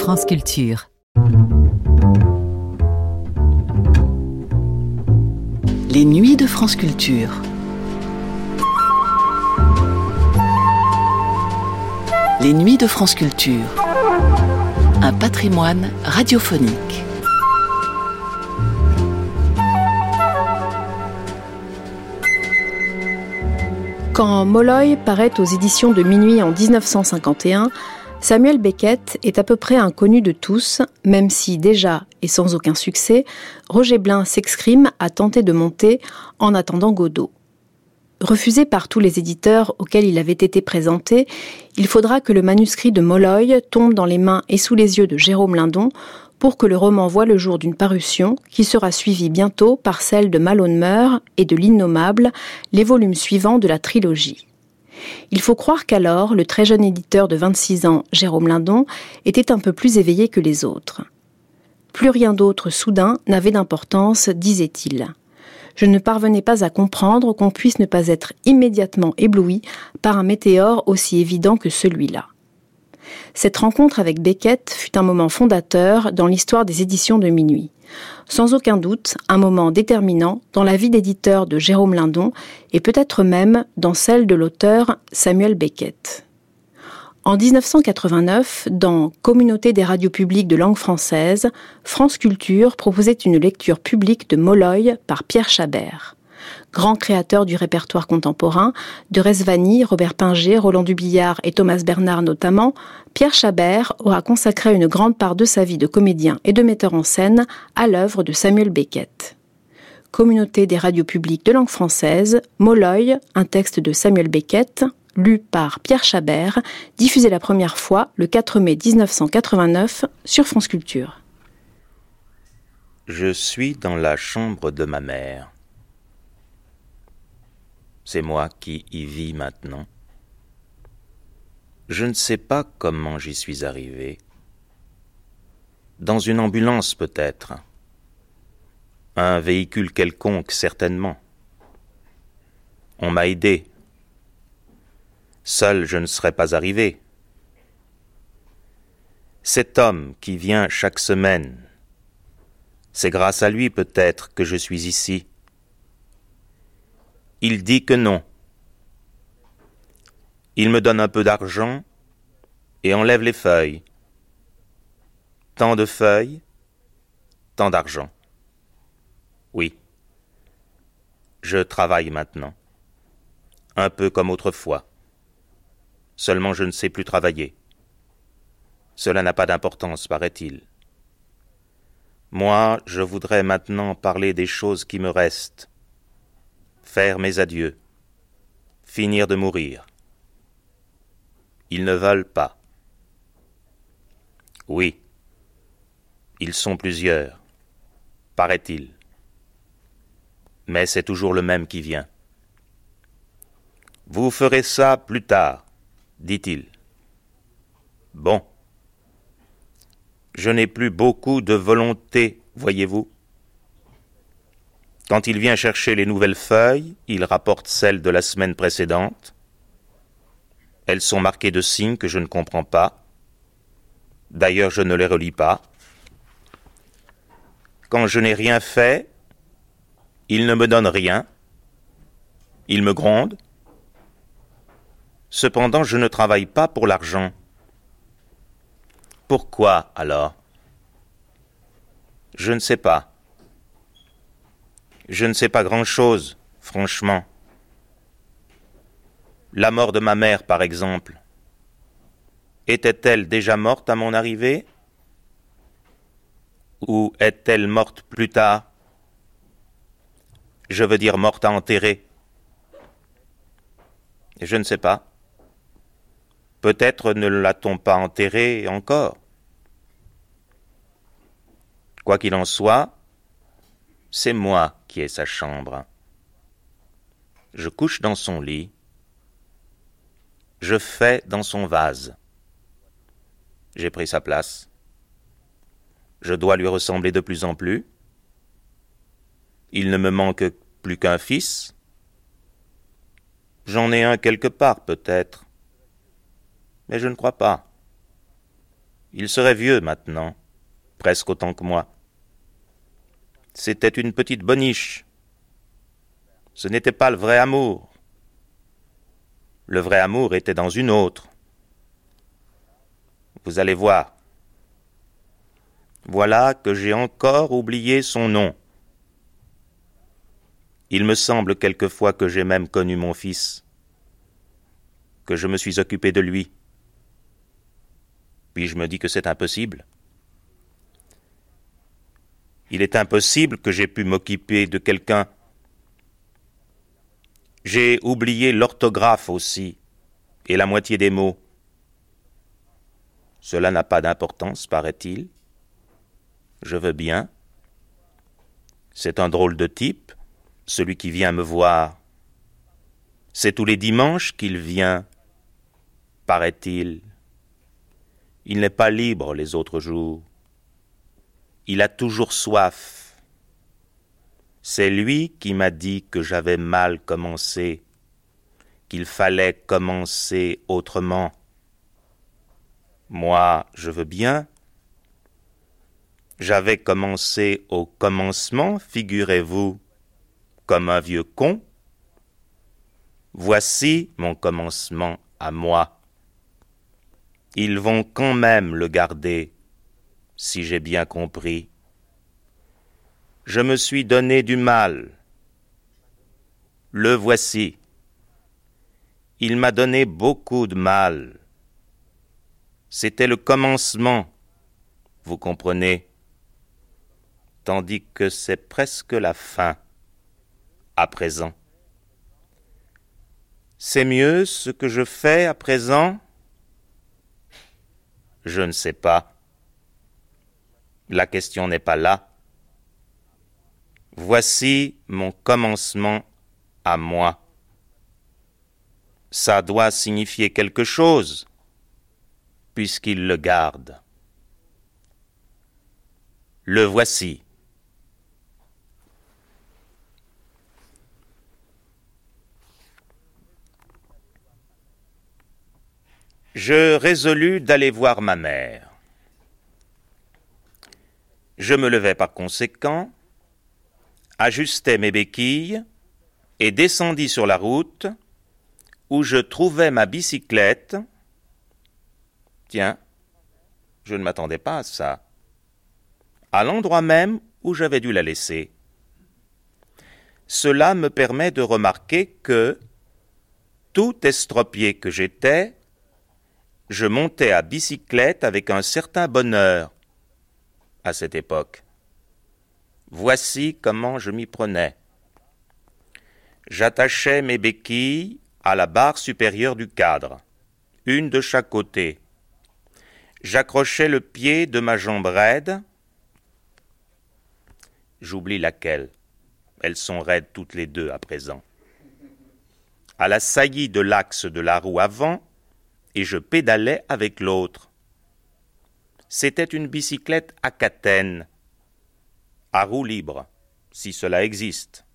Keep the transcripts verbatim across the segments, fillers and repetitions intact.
France Culture. Les nuits de France Culture. Les nuits de France Culture. Un patrimoine radiophonique. Quand Molloy paraît aux éditions de Minuit en dix-neuf cent cinquante et un, Samuel Beckett est à peu près inconnu de tous, même si déjà, et sans aucun succès, Roger Blin s'excrime à tenter de monter En attendant Godot. Refusé par tous les éditeurs auxquels il avait été présenté, il faudra que le manuscrit de Molloy tombe dans les mains et sous les yeux de Jérôme Lindon pour que le roman voie le jour d'une parution qui sera suivie bientôt par celle de Malone Meur et de L'Innommable, les volumes suivants de la trilogie. Il faut croire qu'alors, le très jeune éditeur de vingt-six ans, Jérôme Lindon, était un peu plus éveillé que les autres. Plus rien d'autre, soudain, n'avait d'importance, disait-il. Je ne parvenais pas à comprendre qu'on puisse ne pas être immédiatement ébloui par un météore aussi évident que celui-là. Cette rencontre avec Beckett fut un moment fondateur dans l'histoire des éditions de Minuit. Sans aucun doute, un moment déterminant dans la vie d'éditeur de Jérôme Lindon et peut-être même dans celle de l'auteur Samuel Beckett. En dix-neuf cent quatre-vingt-neuf, dans Communauté des radios publiques de langue française, France Culture proposait une lecture publique de Molloy par Pierre Chabert. Grand créateur du répertoire contemporain, de Rezvani, Robert Pinger, Roland Dubillard et Thomas Bernard notamment, Pierre Chabert aura consacré une grande part de sa vie de comédien et de metteur en scène à l'œuvre de Samuel Beckett. Communauté des radios publiques de langue française, Molloy, un texte de Samuel Beckett, lu par Pierre Chabert, diffusé la première fois le quatre mai dix-neuf cent quatre-vingt-neuf sur France Culture. Je suis dans la chambre de ma mère. C'est moi qui y vis maintenant. Je ne sais pas comment j'y suis arrivé. Dans une ambulance peut-être. Un véhicule quelconque certainement. On m'a aidé. Seul je ne serais pas arrivé. Cet homme qui vient chaque semaine, c'est grâce à lui peut-être que je suis ici. Il dit que non. Il me donne un peu d'argent et enlève les feuilles. Tant de feuilles, tant d'argent. Oui. Je travaille maintenant. Un peu comme autrefois. Seulement je ne sais plus travailler. Cela n'a pas d'importance, paraît-il. Moi, je voudrais maintenant parler des choses qui me restent. Faire mes adieux, finir de mourir. Ils ne veulent pas. Oui, ils sont plusieurs, paraît-il. Mais c'est toujours le même qui vient. Vous ferez ça plus tard, dit-il. Bon. Je n'ai plus beaucoup de volonté, voyez-vous. Quand il vient chercher les nouvelles feuilles, il rapporte celles de la semaine précédente. Elles sont marquées de signes que je ne comprends pas. D'ailleurs, je ne les relis pas. Quand je n'ai rien fait, il ne me donne rien. Il me gronde. Cependant, je ne travaille pas pour l'argent. Pourquoi, alors ? Je ne sais pas. Je ne sais pas grand-chose, franchement. La mort de ma mère, par exemple. Était-elle déjà morte à mon arrivée ? Ou est-elle morte plus tard ? Je veux dire morte à enterrer. Je ne sais pas. Peut-être ne l'a-t-on pas enterrée encore. Quoi qu'il en soit, c'est moi qui ai sa chambre. Je couche dans son lit. Je fais dans son vase. J'ai pris sa place. Je dois lui ressembler de plus en plus. Il ne me manque plus qu'un fils. J'en ai un quelque part, peut-être. Mais je ne crois pas. Il serait vieux maintenant, presque autant que moi. C'était une petite boniche. Ce n'était pas le vrai amour. Le vrai amour était dans une autre. Vous allez voir. Voilà que j'ai encore oublié son nom. Il me semble quelquefois que j'ai même connu mon fils, que je me suis occupé de lui. Puis je me dis que c'est impossible. Il est impossible que j'aie pu m'occuper de quelqu'un. J'ai oublié l'orthographe aussi, et la moitié des mots. Cela n'a pas d'importance, paraît-il. Je veux bien. C'est un drôle de type, celui qui vient me voir. C'est tous les dimanches qu'il vient, paraît-il. Il n'est pas libre les autres jours. Il a toujours soif. C'est lui qui m'a dit que j'avais mal commencé, qu'il fallait commencer autrement. Moi, je veux bien. J'avais commencé au commencement, figurez-vous, comme un vieux con. Voici mon commencement à moi. Ils vont quand même le garder, si j'ai bien compris. Je me suis donné du mal. Le voici. Il m'a donné beaucoup de mal. C'était le commencement, vous comprenez, tandis que c'est presque la fin, à présent. C'est mieux ce que je fais à présent ? Je ne sais pas. La question n'est pas là. Voici mon commencement à moi. Ça doit signifier quelque chose, puisqu'il le garde. Le voici. Je résolus d'aller voir ma mère. Je me levai par conséquent, ajustai mes béquilles et descendis sur la route où je trouvai ma bicyclette. Tiens, je ne m'attendais pas à ça. À l'endroit même où j'avais dû la laisser. Cela me permet de remarquer que, tout estropié que j'étais, je montais à bicyclette avec un certain bonheur à cette époque. Voici comment je m'y prenais. J'attachais mes béquilles à la barre supérieure du cadre, une de chaque côté. J'accrochais le pied de ma jambe raide. J'oublie laquelle. Elles sont raides toutes les deux à présent. À la saillie de l'axe de la roue avant, et je pédalais avec l'autre. C'était une bicyclette à catène, à roue libre, si cela existe.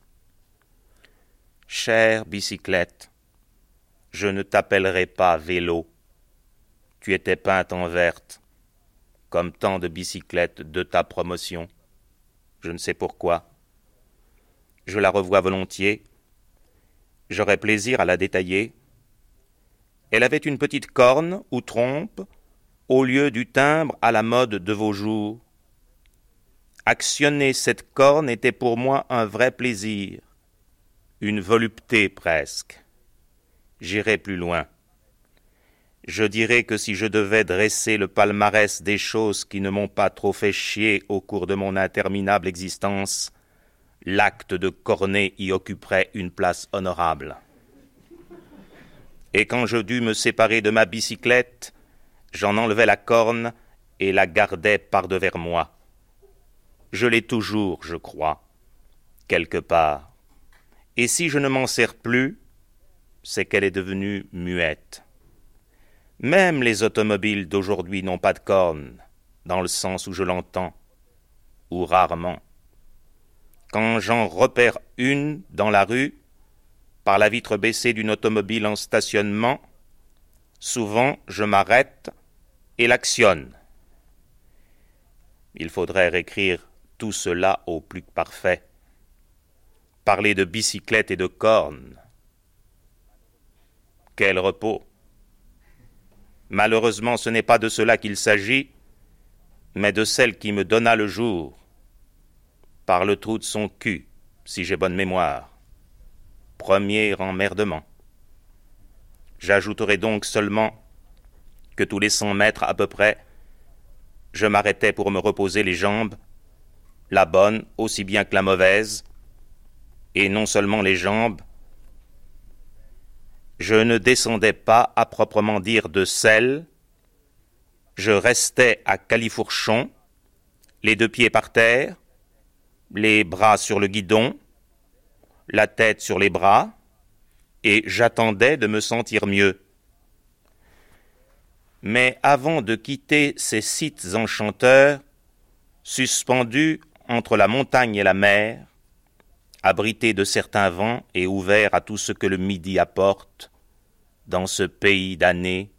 Chère bicyclette, je ne t'appellerai pas vélo. Tu étais peinte en verte, comme tant de bicyclettes de ta promotion. Je ne sais pourquoi. Je la revois volontiers. J'aurais plaisir à la détailler. Elle avait une petite corne ou trompe au lieu du timbre à la mode de vos jours. Actionner cette corne était pour moi un vrai plaisir, une volupté presque. J'irai plus loin. Je dirais que si je devais dresser le palmarès des choses qui ne m'ont pas trop fait chier au cours de mon interminable existence, l'acte de corner y occuperait une place honorable. Et quand je dus me séparer de ma bicyclette, j'en enlevai la corne et la gardai par-devers moi. Je l'ai toujours, je crois, quelque part. Et si je ne m'en sers plus, c'est qu'elle est devenue muette. Même les automobiles d'aujourd'hui n'ont pas de corne, dans le sens où je l'entends, ou rarement. Quand j'en repère une dans la rue, par la vitre baissée d'une automobile en stationnement, souvent je m'arrête et l'actionne. Il faudrait réécrire tout cela au plus parfait. Parler de bicyclette et de cornes. Quel repos! Malheureusement, ce n'est pas de cela qu'il s'agit, mais de celle qui me donna le jour, par le trou de son cul, si j'ai bonne mémoire. Premier emmerdement. J'ajouterai donc seulement que tous les cent mètres à peu près, je m'arrêtais pour me reposer les jambes, la bonne aussi bien que la mauvaise, et non seulement les jambes. Je ne descendais pas à proprement dire de selle, je restais à califourchon, les deux pieds par terre, les bras sur le guidon, la tête sur les bras, et j'attendais de me sentir mieux. Mais avant de quitter ces sites enchanteurs, suspendus entre la montagne et la mer, abrités de certains vents et ouverts à tout ce que le midi apporte, dans ce pays d'années,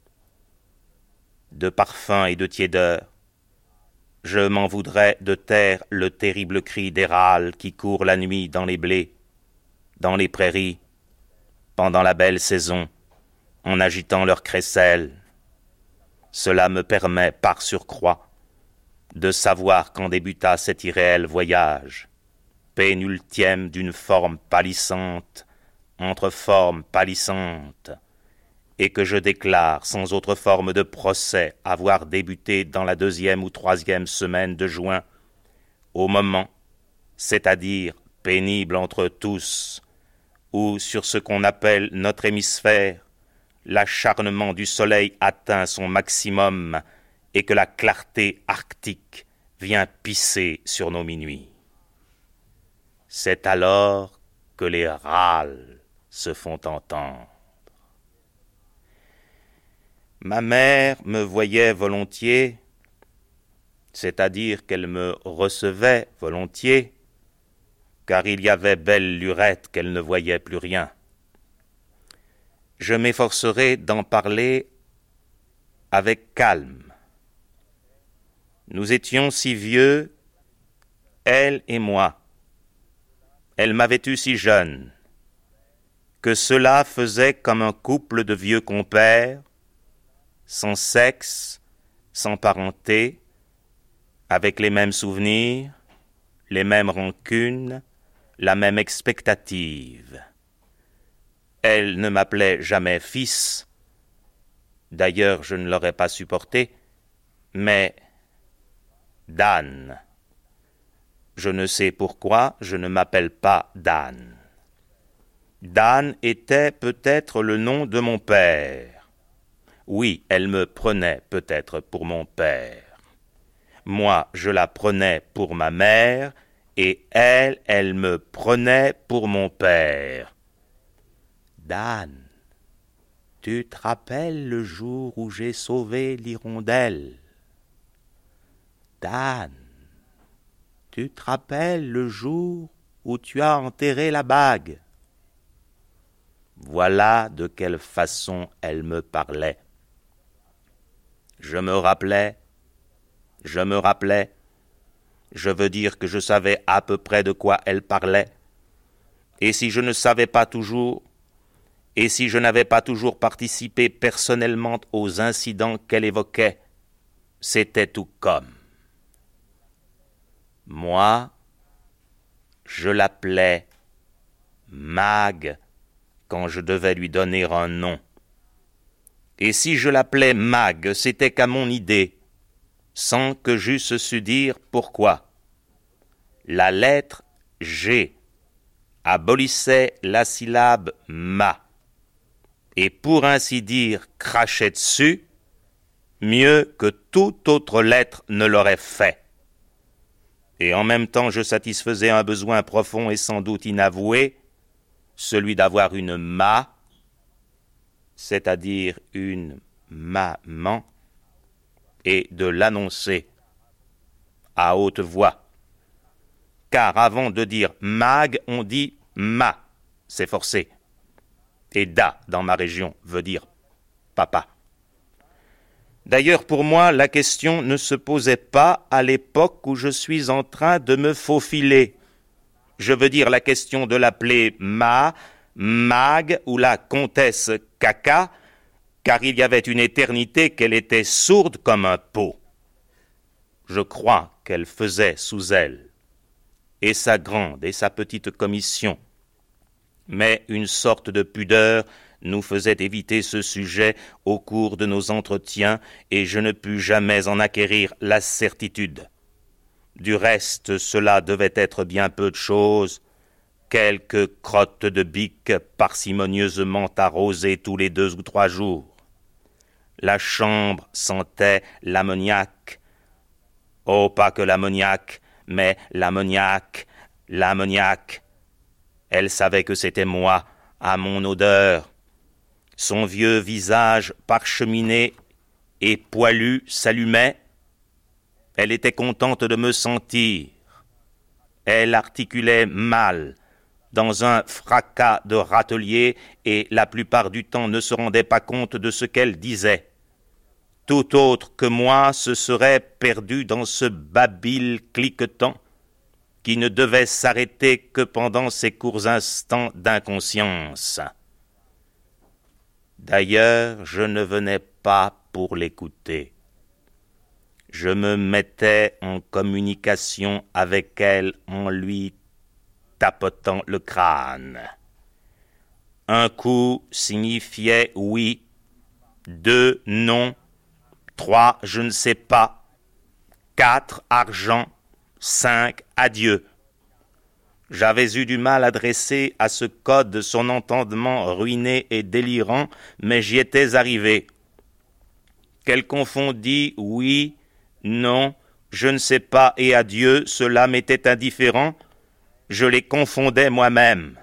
de parfums et de tiédeur, je m'en voudrais de taire le terrible cri des râles qui courent la nuit dans les blés, dans les prairies, pendant la belle saison, en agitant leurs crécelles. Cela me permet, par surcroît, de savoir quand débuta cet irréel voyage, pénultième d'une forme pâlissante entre formes pâlissantes, et que je déclare sans autre forme de procès avoir débuté dans la deuxième ou troisième semaine de juin, au moment, c'est-à-dire pénible entre tous, où sur ce qu'on appelle notre hémisphère, l'acharnement du soleil atteint son maximum et que la clarté arctique vient pisser sur nos minuits. C'est alors que les râles se font entendre. Ma mère me voyait volontiers, c'est-à-dire qu'elle me recevait volontiers, car il y avait belle lurette qu'elle ne voyait plus rien. Je m'efforcerai d'en parler avec calme. Nous étions si vieux, elle et moi. Elle m'avait eu si jeune, que cela faisait comme un couple de vieux compères, sans sexe, sans parenté, avec les mêmes souvenirs, les mêmes rancunes, la même expectative. Elle ne m'appelait jamais fils, d'ailleurs je ne l'aurais pas supporté, mais Dan. Je ne sais pourquoi je ne m'appelle pas Dan. Dan était peut-être le nom de mon père. Oui, elle me prenait peut-être pour mon père. Moi, je la prenais pour ma mère, et elle, elle me prenait pour mon père. Dan, tu te rappelles le jour où j'ai sauvé l'hirondelle? Dan, tu te rappelles le jour où tu as enterré la bague? Voilà de quelle façon elle me parlait. Je me rappelais, je me rappelais, je veux dire que je savais à peu près de quoi elle parlait, et si je ne savais pas toujours, et si je n'avais pas toujours participé personnellement aux incidents qu'elle évoquait, c'était tout comme. Moi, je l'appelais Mag quand je devais lui donner un nom. Et si je l'appelais Mag, c'était qu'à mon idée, sans que j'eusse su dire pourquoi. La lettre G abolissait la syllabe Ma, et pour ainsi dire crachait dessus, mieux que toute autre lettre ne l'aurait fait. Et en même temps je satisfaisais un besoin profond et sans doute inavoué, celui d'avoir une ma, c'est-à-dire une maman, et de l'annoncer à haute voix. Car avant de dire mag, on dit ma, c'est forcé. Et da, dans ma région, veut dire papa. D'ailleurs, pour moi, la question ne se posait pas à l'époque où je suis en train de me faufiler. Je veux dire la question de l'appeler Ma, Mag ou la comtesse Caca, car il y avait une éternité qu'elle était sourde comme un pot. Je crois qu'elle faisait sous elle, et sa grande et sa petite commission. Mais une sorte de pudeur nous faisait éviter ce sujet au cours de nos entretiens, et je ne pus jamais en acquérir la certitude. Du reste, cela devait être bien peu de chose, quelques crottes de bique parcimonieusement arrosées tous les deux ou trois jours. La chambre sentait l'ammoniaque. Oh, pas que l'ammoniaque, mais l'ammoniaque, l'ammoniaque. Elle savait que c'était moi, à mon odeur. Son vieux visage parcheminé et poilu s'allumait. Elle était contente de me sentir. Elle articulait mal, dans un fracas de râtelier, et la plupart du temps ne se rendait pas compte de ce qu'elle disait. Tout autre que moi se serait perdu dans ce babil cliquetant qui ne devait s'arrêter que pendant ces courts instants d'inconscience. D'ailleurs, je ne venais pas pour l'écouter. Je me mettais en communication avec elle en lui tapotant le crâne. Un coup signifiait oui, deux non, trois je ne sais pas, quatre argent, cinq adieu. J'avais eu du mal à dresser à ce code son entendement ruiné et délirant, mais j'y étais arrivé. Qu'elle confondit oui, non, je ne sais pas et adieu, cela m'était indifférent, je les confondais moi-même.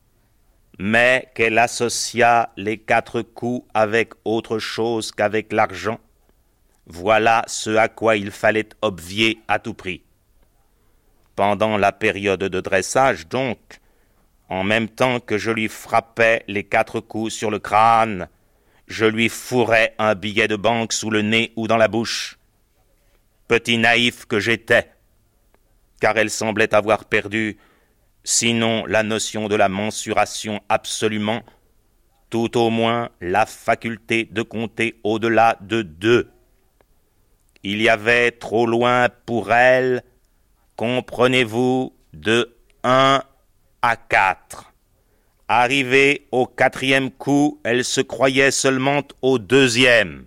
Mais qu'elle associa les quatre coups avec autre chose qu'avec l'argent, voilà ce à quoi il fallait obvier à tout prix. Pendant la période de dressage, donc, en même temps que je lui frappais les quatre coups sur le crâne, je lui fourrais un billet de banque sous le nez ou dans la bouche. Petit naïf que j'étais, car elle semblait avoir perdu, sinon la notion de la mensuration absolument, tout au moins la faculté de compter au-delà de deux. Il y avait trop loin pour elle, comprenez-vous, de un à quatre. Arrivée au quatrième coup, elle se croyait seulement au deuxième.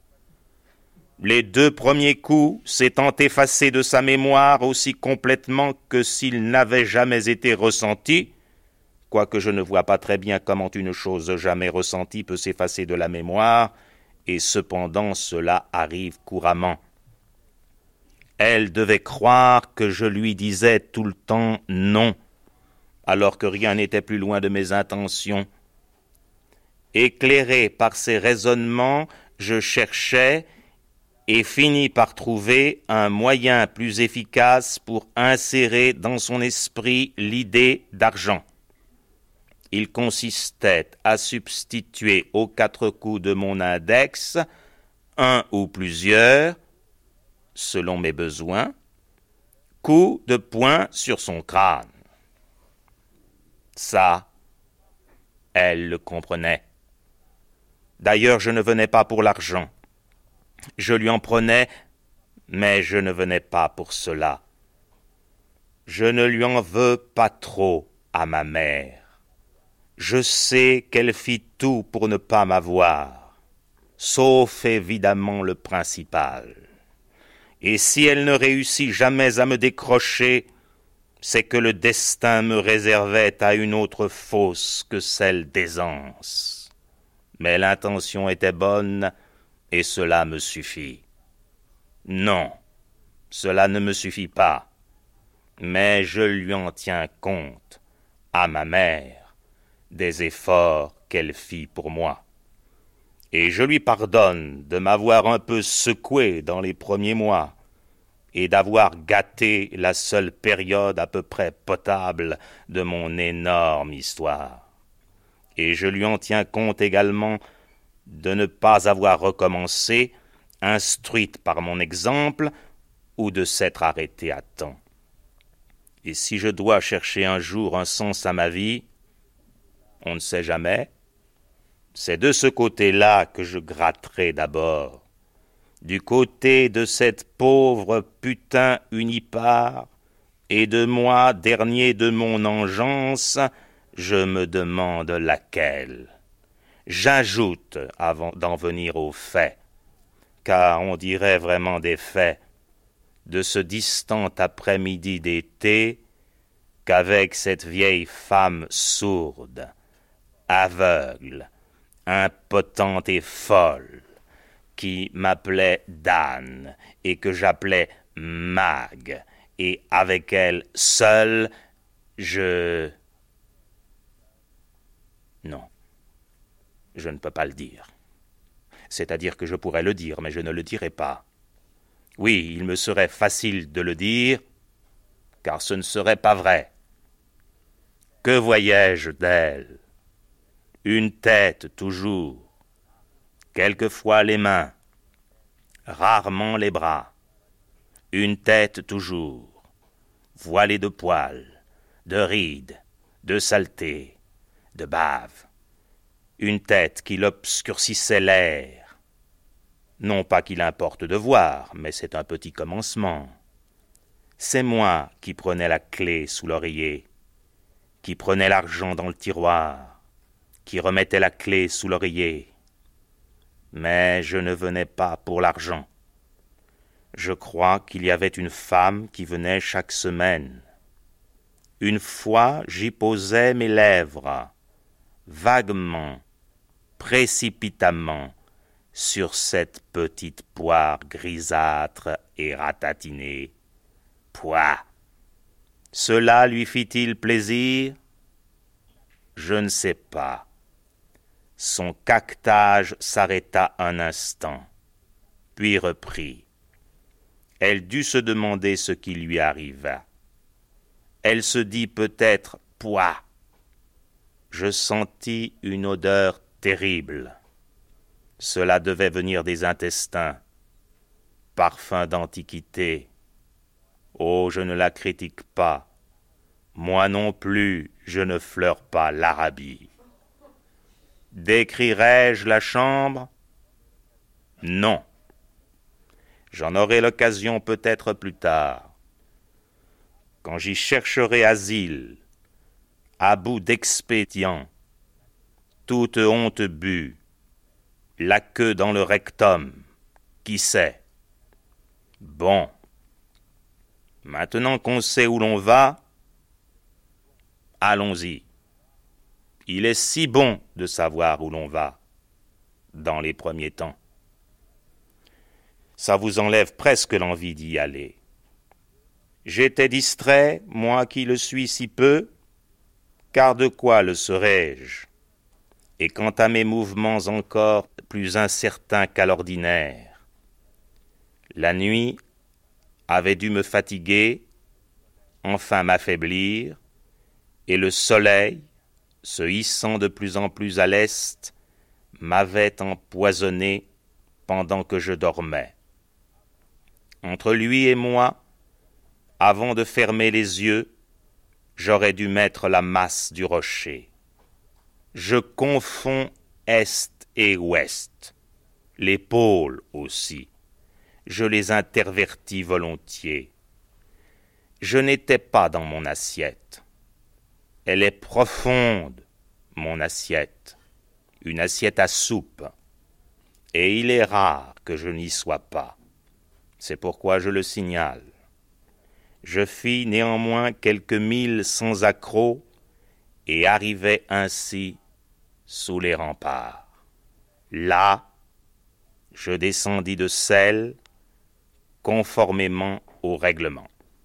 Les deux premiers coups s'étant effacés de sa mémoire aussi complètement que s'ils n'avaient jamais été ressentis, quoique je ne vois pas très bien comment une chose jamais ressentie peut s'effacer de la mémoire, et cependant cela arrive couramment. Elle devait croire que je lui disais tout le temps non, alors que rien n'était plus loin de mes intentions. Éclairé par ces raisonnements, je cherchais et finis par trouver un moyen plus efficace pour insérer dans son esprit l'idée d'argent. Il consistait à substituer aux quatre coups de mon index un ou plusieurs, selon mes besoins, coups de poing sur son crâne. Ça, elle le comprenait. D'ailleurs, je ne venais pas pour l'argent. Je lui en prenais, mais je ne venais pas pour cela. Je ne lui en veux pas trop à ma mère. Je sais qu'elle fit tout pour ne pas m'avoir, sauf évidemment le principal. Et si elle ne réussit jamais à me décrocher, c'est que le destin me réservait à une autre fosse que celle d'aisance. Mais l'intention était bonne, et cela me suffit. Non, cela ne me suffit pas, mais je lui en tiens compte, à ma mère, des efforts qu'elle fit pour moi. Et je lui pardonne de m'avoir un peu secoué dans les premiers mois, et d'avoir gâté la seule période à peu près potable de mon énorme histoire. Et je lui en tiens compte également de ne pas avoir recommencé instruite par mon exemple, ou de s'être arrêtée à temps. Et si je dois chercher un jour un sens à ma vie, on ne sait jamais, c'est de ce côté-là que je gratterai d'abord, du côté de cette pauvre putain unipare, et de moi, dernier de mon engeance, je me demande laquelle. J'ajoute, avant d'en venir aux faits, car on dirait vraiment des faits, de ce distant après-midi d'été, qu'avec cette vieille femme sourde, aveugle, impotente et folle, qui m'appelait Dan et que j'appelais Mag, et avec elle seule, je... Non, je ne peux pas le dire. C'est-à-dire que je pourrais le dire, mais je ne le dirai pas. Oui, il me serait facile de le dire, car ce ne serait pas vrai. Que voyais-je d'elle? Une tête toujours, quelquefois les mains, rarement les bras, une tête toujours, voilée de poils, de rides, de saleté, de bave, une tête qui l'obscurcissait l'air. Non pas qu'il importe de voir, mais c'est un petit commencement. C'est moi qui prenais la clé sous l'oreiller, qui prenais l'argent dans le tiroir, qui remettais la clé sous l'oreiller. Mais je ne venais pas pour l'argent. Je crois qu'il y avait une femme qui venait chaque semaine. Une fois, j'y posais mes lèvres, vaguement, précipitamment, sur cette petite poire grisâtre et ratatinée. Pouah! Cela lui fit-il plaisir? Je ne sais pas. Son caquetage s'arrêta un instant, puis reprit. Elle dut se demander ce qui lui arriva. Elle se dit peut-être « Pouah !» Je sentis une odeur terrible. Cela devait venir des intestins. Parfum d'antiquité. Oh, je ne la critique pas. Moi non plus, je ne fleure pas l'Arabie. Décrirai-je la chambre? Non. J'en aurai l'occasion peut-être plus tard. Quand j'y chercherai asile, à bout d'expédients, toute honte bue, la queue dans le rectum, qui sait? Bon. Maintenant qu'on sait où l'on va, allons-y. Il est si bon de savoir où l'on va, dans les premiers temps. Ça vous enlève presque l'envie d'y aller. J'étais distrait, moi qui le suis si peu, car de quoi le serais-je? Et quant à mes mouvements encore plus incertains qu'à l'ordinaire, la nuit avait dû me fatiguer, enfin m'affaiblir, et le soleil, se hissant de plus en plus à l'est, m'avait empoisonné pendant que je dormais. Entre lui et moi, avant de fermer les yeux, j'aurais dû mettre la masse du rocher. Je confonds est et ouest, les pôles aussi. Je les intervertis volontiers. Je n'étais pas dans mon assiette. Elle est profonde, mon assiette, une assiette à soupe, et il est rare que je n'y sois pas. C'est pourquoi je le signale. Je fis néanmoins quelques milles sans accroc et arrivai ainsi sous les remparts. Là, je descendis de selle conformément au règlement.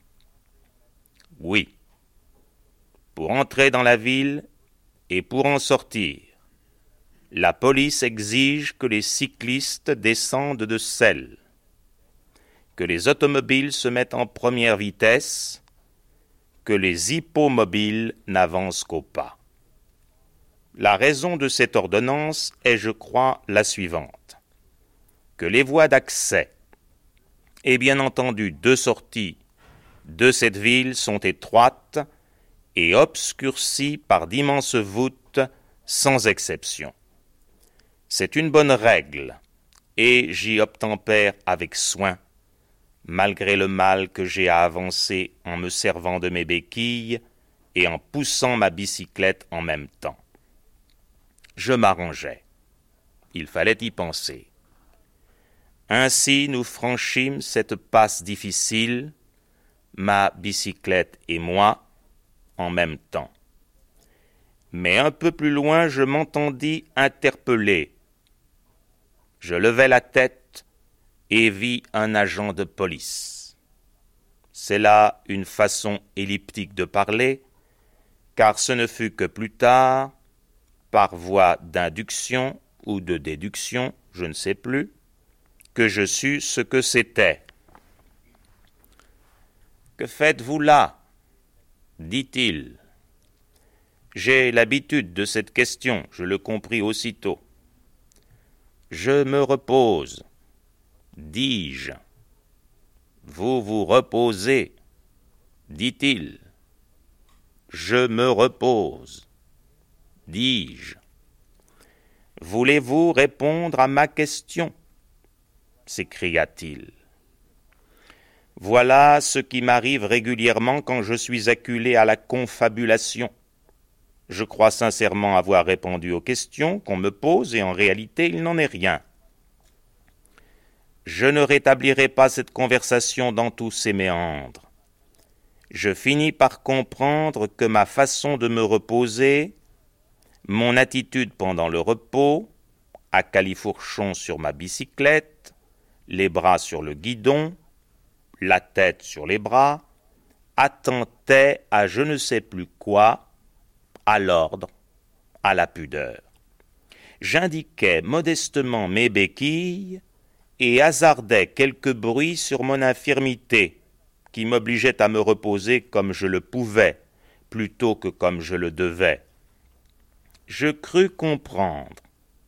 Oui, pour entrer dans la ville et pour en sortir, la police exige que les cyclistes descendent de selle, que les automobiles se mettent en première vitesse, que les hippomobiles n'avancent qu'au pas. La raison de cette ordonnance est, je crois, la suivante. que les voies d'accès et bien entendu de sortie de cette ville sont étroites et obscurcies par d'immenses voûtes sans exception. C'est une bonne règle, et j'y obtempère avec soin, malgré le mal que j'ai à avancer en me servant de mes béquilles et en poussant ma bicyclette en même temps. Je m'arrangeais. Il fallait y penser. Ainsi nous franchîmes cette passe difficile, ma bicyclette et moi, en même temps. Mais un peu plus loin, je m'entendis interpeller. Je levai la tête et vis un agent de police. C'est là une façon elliptique de parler, car ce ne fut que plus tard, par voie d'induction ou de déduction, je ne sais plus, que je sus ce que c'était. « Que faites-vous là ?» dit-il. J'ai l'habitude de cette question, je le compris aussitôt. « Je me repose, dis-je. »« Vous vous reposez, dit-il. »« Je me repose, dis-je. »« Voulez-vous répondre à ma question ?» s'écria-t-il. Voilà ce qui m'arrive régulièrement quand je suis acculé à la confabulation. Je crois sincèrement avoir répondu aux questions qu'on me pose et en réalité il n'en est rien. Je ne rétablirai pas cette conversation dans tous ses méandres. Je finis par comprendre que ma façon de me reposer, mon attitude pendant le repos, à califourchon sur ma bicyclette, les bras sur le guidon, la tête sur les bras, attentaient à je ne sais plus quoi, à l'ordre, à la pudeur. J'indiquais modestement mes béquilles et hasardais quelques bruits sur mon infirmité, qui m'obligeait à me reposer comme je le pouvais, plutôt que comme je le devais. Je crus comprendre,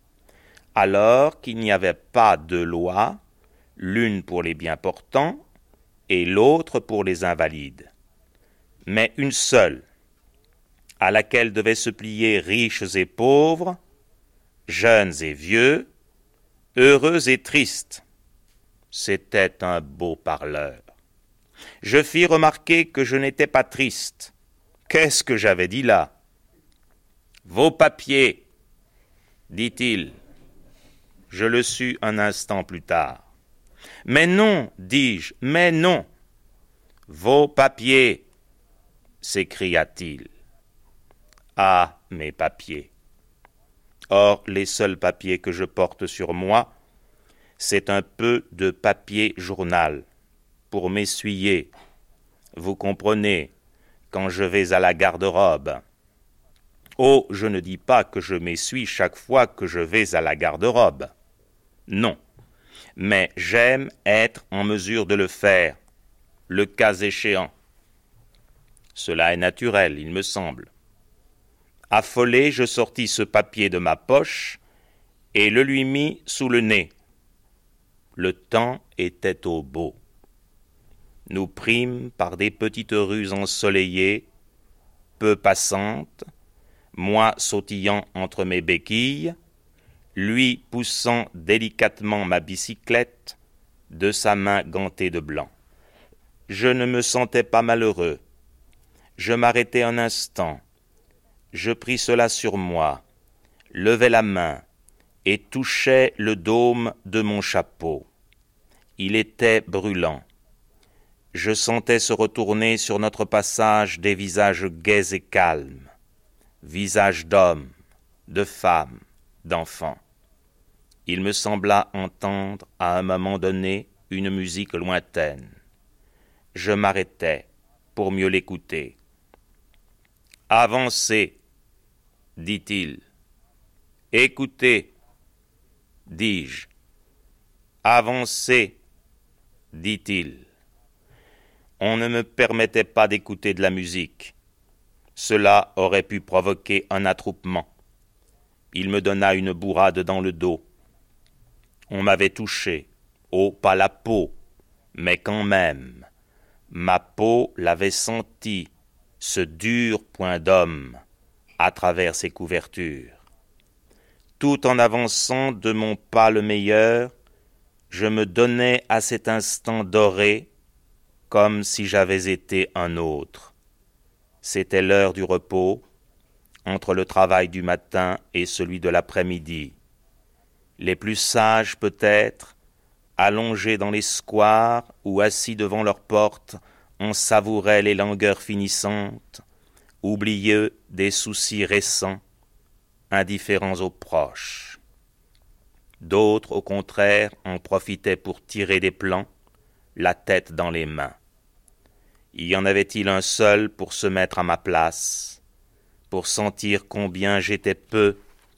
alors qu'il n'y avait pas deux lois, l'une pour les bien portants et l'autre pour les invalides, mais une seule, à laquelle devaient se plier riches et pauvres, jeunes et vieux, heureux et tristes. C'était un beau parleur. Je fis remarquer que je n'étais pas triste. Qu'est-ce que j'avais dit là? Vos papiers, dit-il. Je le sus un instant plus tard. Mais non, dis-je, mais non. Vos papiers, s'écria-t-il. Ah, mes papiers. Or, les seuls papiers que je porte sur moi, c'est un peu de papier journal, pour m'essuyer. Vous comprenez, quand je vais à la garde-robe. Oh, je ne dis pas que je m'essuie chaque fois que je vais à la garde-robe. Non, mais j'aime être en mesure de le faire, le cas échéant. Cela est naturel, il me semble. Affolé, je sortis ce papier de ma poche et le lui mis sous le nez. Le temps était au beau. Nous prîmes par des petites rues ensoleillées, peu passantes, moi sautillant entre mes béquilles, lui poussant délicatement ma bicyclette de sa main gantée de blanc. Je ne me sentais pas malheureux. Je m'arrêtai un instant. Je pris cela sur moi, levai la main et touchai le dôme de mon chapeau. Il était brûlant. Je sentais se retourner sur notre passage des visages gais et calmes, visages d'hommes, de femmes, d'enfants. Il me sembla entendre à un moment donné une musique lointaine. Je m'arrêtai pour mieux l'écouter. « Avancez !» dit-il. « Écoutez !» dis-je. « Avancez !» dit-il. On ne me permettait pas d'écouter de la musique. Cela aurait pu provoquer un attroupement. Il me donna une bourrade dans le dos. On m'avait touché, oh, pas la peau, mais quand même, ma peau l'avait senti, ce dur point d'homme, à travers ses couvertures. Tout en avançant de mon pas le meilleur, je me donnais à cet instant doré, comme si j'avais été un autre. C'était l'heure du repos, entre le travail du matin et celui de l'après-midi. Les plus sages, peut-être, allongés dans les squares ou assis devant leurs portes, on savourait les langueurs finissantes, oublieux des soucis récents, indifférents aux proches. D'autres, au contraire, en profitaient pour tirer des plans, la tête dans les mains. Y en avait-il un seul pour se mettre à ma place, pour sentir combien j'étais peu,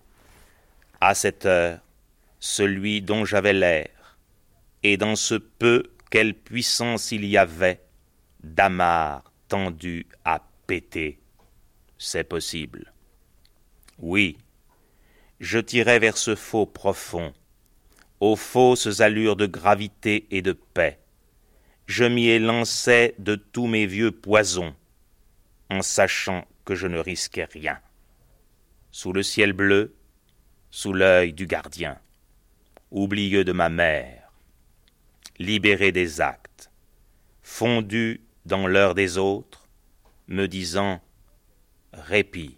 à cette heure, celui dont j'avais l'air, et dans ce peu, quelle puissance il y avait d'amarre tendu à péter. C'est possible. Oui, je tirais vers ce faux profond, aux fausses allures de gravité et de paix. Je m'y élançais de tous mes vieux poisons, en sachant que je ne risquais rien. Sous le ciel bleu, sous l'œil du gardien, oublieux de ma mère, libéré des actes, fondu dans l'heure des autres, me disant « Répit,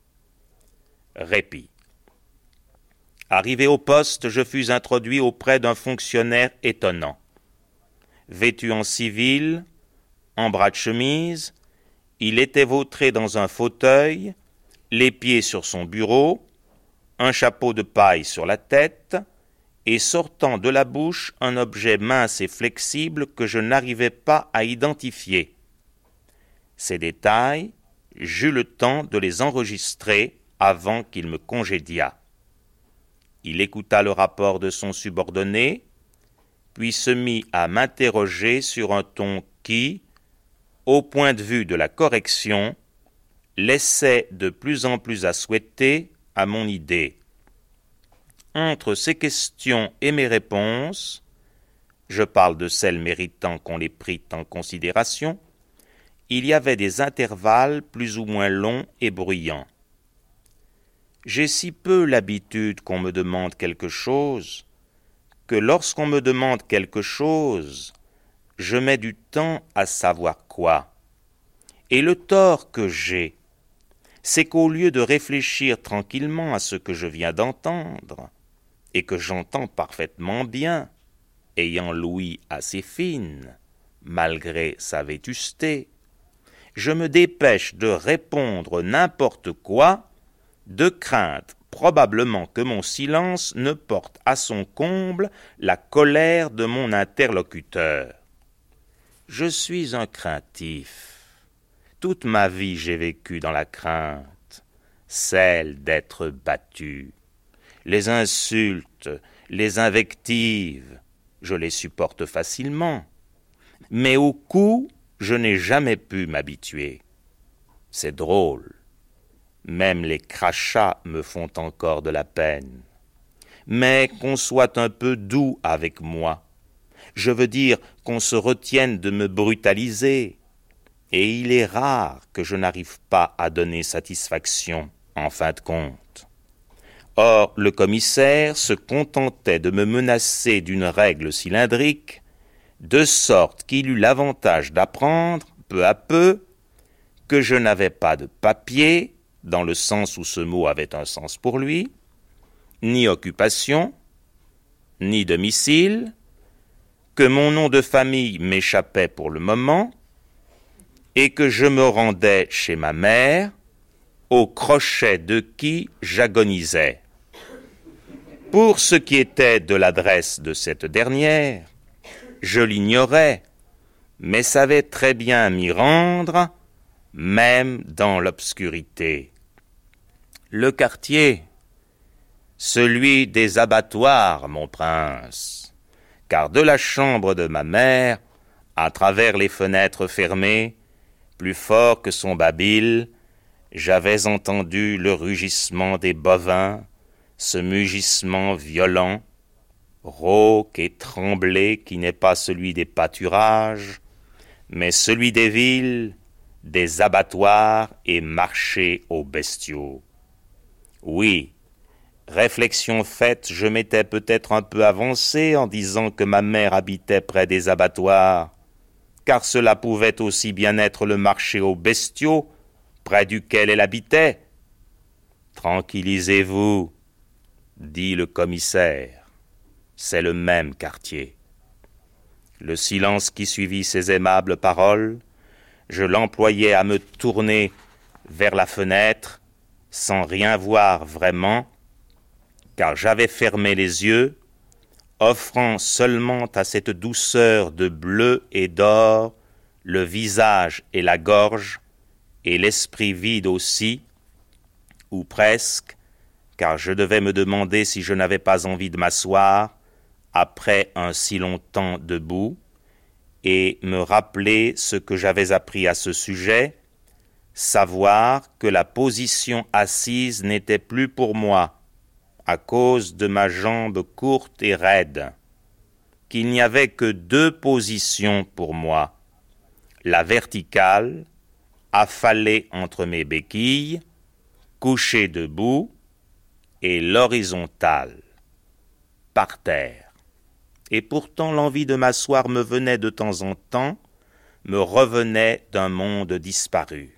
répit ». Arrivé au poste, je fus introduit auprès d'un fonctionnaire étonnant. Vêtu en civil, en bras de chemise, il était vautré dans un fauteuil, les pieds sur son bureau, un chapeau de paille sur la tête, et sortant de la bouche un objet mince et flexible que je n'arrivais pas à identifier. Ces détails, j'eus le temps de les enregistrer avant qu'il me congédiât. Il écouta le rapport de son subordonné, puis se mit à m'interroger sur un ton qui, au point de vue de la correction, laissait de plus en plus à souhaiter à mon idée. Entre ces questions et mes réponses, je parle de celles méritant qu'on les prît en considération, il y avait des intervalles plus ou moins longs et bruyants. J'ai si peu l'habitude qu'on me demande quelque chose, que lorsqu'on me demande quelque chose, je mets du temps à savoir quoi. Et le tort que j'ai, c'est qu'au lieu de réfléchir tranquillement à ce que je viens d'entendre, et que j'entends parfaitement bien, ayant l'ouïe assez fine, malgré sa vétusté, je me dépêche de répondre n'importe quoi, de crainte probablement que mon silence ne porte à son comble la colère de mon interlocuteur. Je suis un craintif. Toute ma vie j'ai vécu dans la crainte, celle d'être battu. Les insultes, les invectives, je les supporte facilement, mais au coup, je n'ai jamais pu m'habituer. C'est drôle. Même les crachats me font encore de la peine. Mais qu'on soit un peu doux avec moi. Je veux dire qu'on se retienne de me brutaliser. Et il est rare que je n'arrive pas à donner satisfaction, en fin de compte. Or, le commissaire se contentait de me menacer d'une règle cylindrique, de sorte qu'il eut l'avantage d'apprendre, peu à peu, que je n'avais pas de papier, dans le sens où ce mot avait un sens pour lui, ni occupation, ni domicile, que mon nom de famille m'échappait pour le moment, et que je me rendais chez ma mère, au crochet de qui j'agonisais. Pour ce qui était de l'adresse de cette dernière, je l'ignorais, mais savais très bien m'y rendre, même dans l'obscurité. Le quartier, celui des abattoirs, mon prince, car de la chambre de ma mère, à travers les fenêtres fermées, plus fort que son babil, j'avais entendu le rugissement des bovins, ce mugissement violent, rauque et tremblé qui n'est pas celui des pâturages, mais celui des villes, des abattoirs et marchés aux bestiaux. Oui, réflexion faite, je m'étais peut-être un peu avancé en disant que ma mère habitait près des abattoirs, car cela pouvait aussi bien être le marché aux bestiaux, près duquel elle habitait. « Tranquillisez-vous, » dit le commissaire, « c'est le même quartier. » Le silence qui suivit ces aimables paroles, je l'employais à me tourner vers la fenêtre, sans rien voir vraiment, car j'avais fermé les yeux, offrant seulement à cette douceur de bleu et d'or le visage et la gorge, et l'esprit vide aussi, ou presque, car je devais me demander si je n'avais pas envie de m'asseoir, après un si long temps debout, et me rappeler ce que j'avais appris à ce sujet, savoir que la position assise n'était plus pour moi, à cause de ma jambe courte et raide, qu'il n'y avait que deux positions pour moi, la verticale, affalée entre mes béquilles, couché debout, et l'horizontale, par terre. Et pourtant l'envie de m'asseoir me venait de temps en temps, me revenait d'un monde disparu.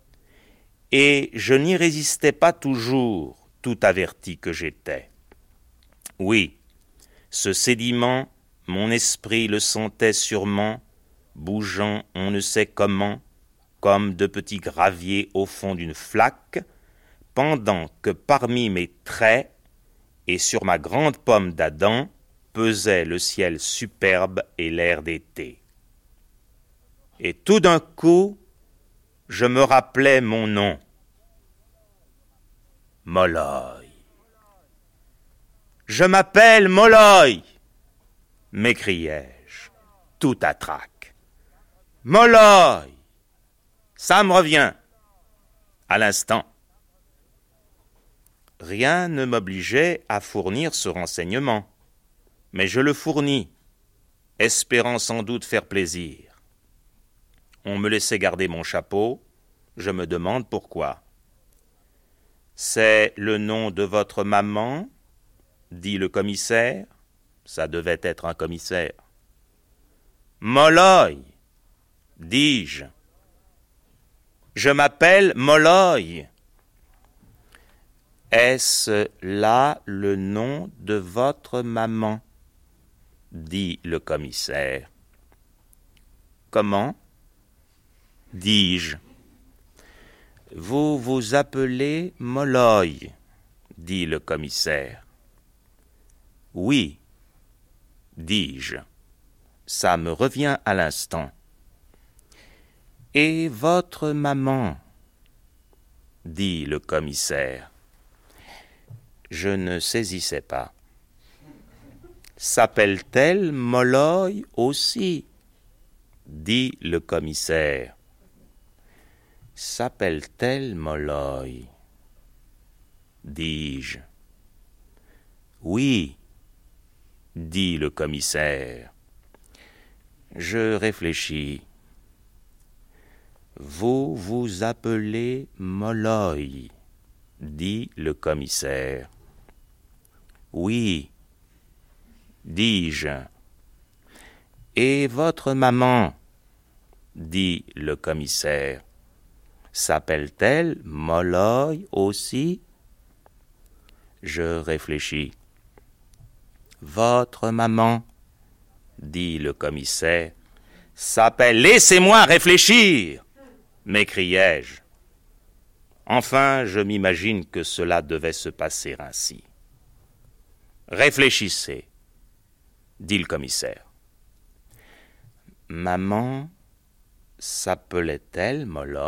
Et je n'y résistais pas toujours, tout averti que j'étais. Oui, ce sédiment, mon esprit le sentait sûrement, bougeant on ne sait comment, comme de petits graviers au fond d'une flaque, pendant que parmi mes traits et sur ma grande pomme d'Adam pesait le ciel superbe et l'air d'été. Et tout d'un coup, je me rappelais mon nom. Molloy. « Je m'appelle Molloy !» m'écriai-je, tout à trac. « Molloy ! Ça me revient !» à l'instant. Rien ne m'obligeait à fournir ce renseignement, mais je le fournis, espérant sans doute faire plaisir. On me laissait garder mon chapeau, je me demande pourquoi. « C'est le nom de votre maman ?» dit le commissaire. Ça devait être un commissaire. « Molloy !» dis-je. « Je m'appelle Molloy. » « Est-ce là le nom de votre maman ?» dit le commissaire. « Comment ?» dis-je. « Vous vous appelez Molloy ?» dit le commissaire. « Oui, dis-je. Ça me revient à l'instant. »« Et votre maman ?» dit le commissaire. Je ne saisissais pas. « S'appelle-t-elle Molloy aussi ?» dit le commissaire. « S'appelle-t-elle Molloy ?» dis-je. « Oui, » dit le commissaire. Je réfléchis. « Vous vous appelez Molloy ?» dit le commissaire. « Oui, » dis-je. « Et votre maman ?» dit le commissaire. « S'appelle-t-elle Molloy aussi ?» Je réfléchis. « Votre maman ?» dit le commissaire. « S'appelle... »« Laissez-moi réfléchir !» m'écriai-je. Enfin, je m'imagine que cela devait se passer ainsi. « Réfléchissez, » dit le commissaire. « Maman s'appelait-elle Molloy ?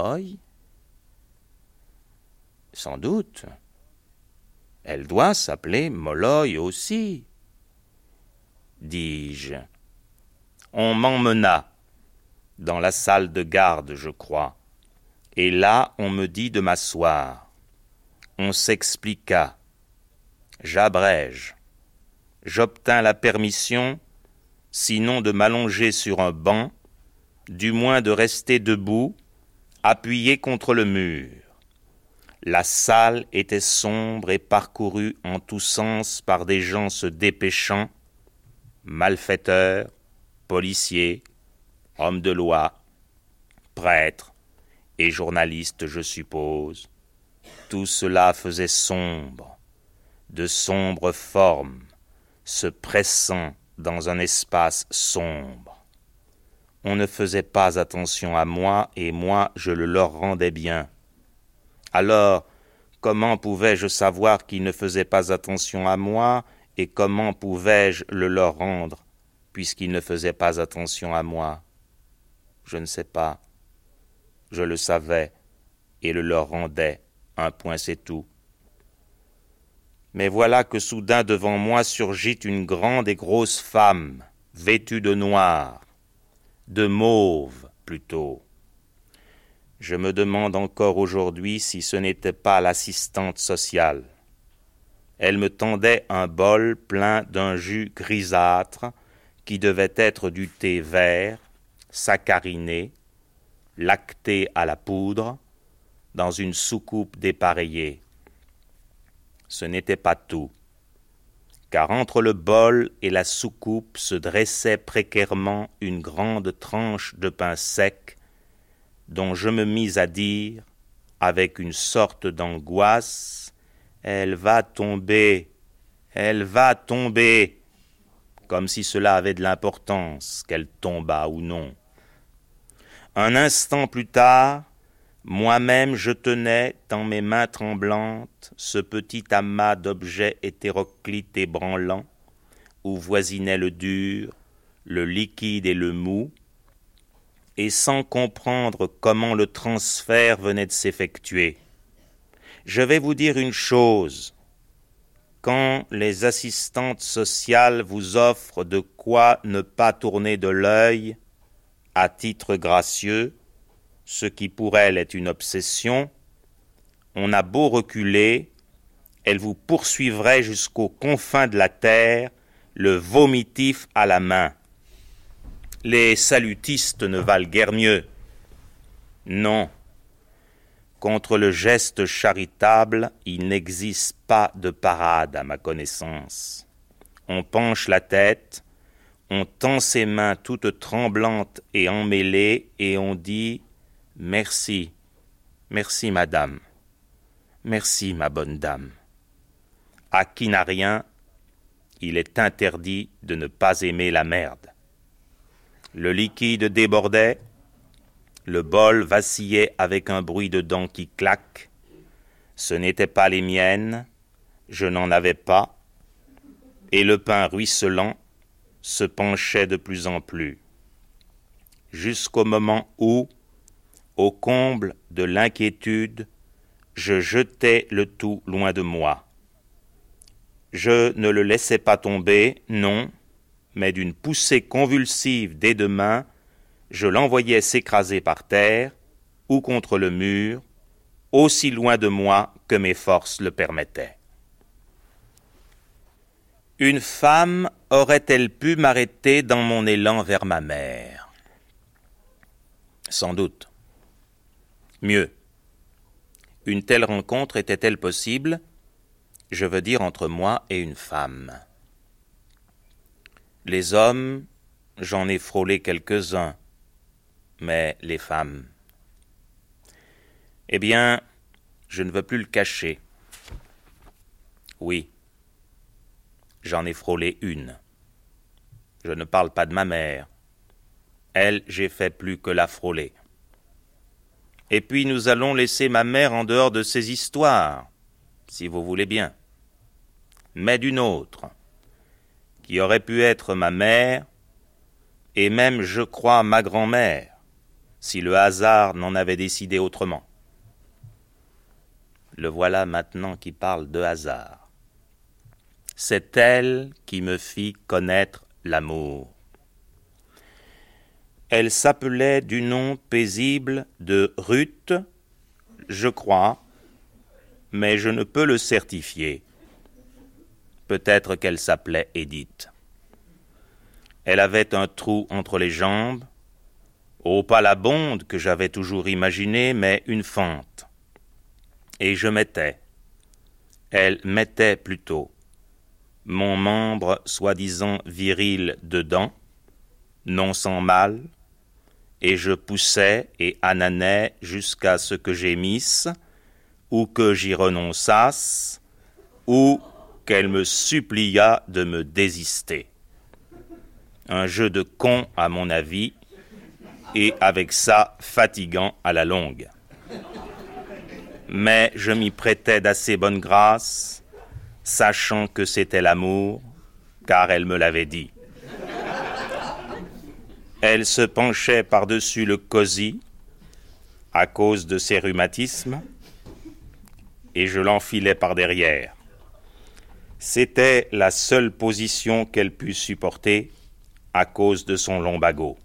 Sans doute. Elle doit s'appeler Molloy aussi, dis-je. On m'emmena dans la salle de garde, je crois. Et là, on me dit de m'asseoir. On s'expliqua. J'abrège. j'obtins la permission, sinon de m'allonger sur un banc, du moins de rester debout, appuyé contre le mur. La salle était sombre et parcourue en tous sens par des gens se dépêchant, malfaiteurs, policiers, hommes de loi, prêtres et journalistes, je suppose. Tout cela faisait sombre, de sombres formes, se pressant dans un espace sombre. On ne faisait pas attention à moi, et moi je le leur rendais bien. Alors, comment pouvais-je savoir qu'ils ne faisaient pas attention à moi, et comment pouvais-je le leur rendre, puisqu'ils ne faisaient pas attention à moi? Je ne sais pas. Je le savais, et le leur rendais, un point c'est tout. Mais voilà que soudain devant moi surgit une grande et grosse femme, vêtue de noir, de mauve plutôt. Je me demande encore aujourd'hui si ce n'était pas l'assistante sociale. Elle me tendait un bol plein d'un jus grisâtre qui devait être du thé vert, sacchariné, lacté à la poudre, dans une soucoupe dépareillée. Ce n'était pas tout, car entre le bol et la soucoupe se dressait précairement une grande tranche de pain sec, dont je me mis à dire, avec une sorte d'angoisse, « Elle va tomber, elle va tomber », comme si cela avait de l'importance, qu'elle tombât ou non. Un instant plus tard, moi-même je tenais dans mes mains tremblantes ce petit amas d'objets hétéroclites et branlants, où voisinaient le dur, le liquide et le mou, et sans comprendre comment le transfert venait de s'effectuer. Je vais vous dire une chose. Quand les assistantes sociales vous offrent de quoi ne pas tourner de l'œil, à titre gracieux, ce qui pour elles est une obsession, on a beau reculer, elles vous poursuivraient jusqu'aux confins de la terre, le vomitif à la main. Les salutistes ne valent guère mieux. Non. Contre le geste charitable, il n'existe pas de parade à ma connaissance. On penche la tête, on tend ses mains toutes tremblantes et emmêlées, et on dit « Merci, merci madame, merci ma bonne dame ». À qui n'a rien, il est interdit de ne pas aimer la merde. Le liquide débordait, le bol vacillait avec un bruit de dents qui claquent. Ce n'étaient pas les miennes, je n'en avais pas, et le pain ruisselant se penchait de plus en plus, jusqu'au moment où, au comble de l'inquiétude, je jetai le tout loin de moi. Je ne le laissai pas tomber, non, mais d'une poussée convulsive des deux mains, je l'envoyais s'écraser par terre ou contre le mur, aussi loin de moi que mes forces le permettaient. Une femme aurait-elle pu m'arrêter dans mon élan vers ma mère? Sans doute. Mieux. Une telle rencontre était-elle possible? Je veux dire entre moi et une femme. Les hommes, j'en ai frôlé quelques-uns, mais les femmes... Eh bien, je ne veux plus le cacher. Oui, j'en ai frôlé une. Je ne parle pas de ma mère. Elle, j'ai fait plus que la frôler. Et puis nous allons laisser ma mère en dehors de ces histoires, si vous voulez bien. Mais d'une autre, qui aurait pu être ma mère, et même, je crois, ma grand-mère, si le hasard n'en avait décidé autrement. Le voilà maintenant qui parle de hasard. C'est elle qui me fit connaître l'amour. Elle s'appelait du nom paisible de Ruth, je crois, mais je ne peux le certifier. Peut-être qu'elle s'appelait Édith. Elle avait un trou entre les jambes, oh, pas la bonde que j'avais toujours imaginée, mais une fente. Et je mettais, elle mettait plutôt, mon membre soi-disant viril dedans, non sans mal, et je poussais et ananais jusqu'à ce que j'émisse, ou que j'y renonçasse, ou qu'elle me supplia de me désister. Un jeu de con, à mon avis, et avec ça fatigant à la longue. Mais je m'y prêtais d'assez bonne grâce, sachant que c'était l'amour, car elle me l'avait dit. Elle se penchait par-dessus le cosy, à cause de ses rhumatismes, et je l'enfilais par derrière. C'était la seule position qu'elle put supporter à cause de son lombago.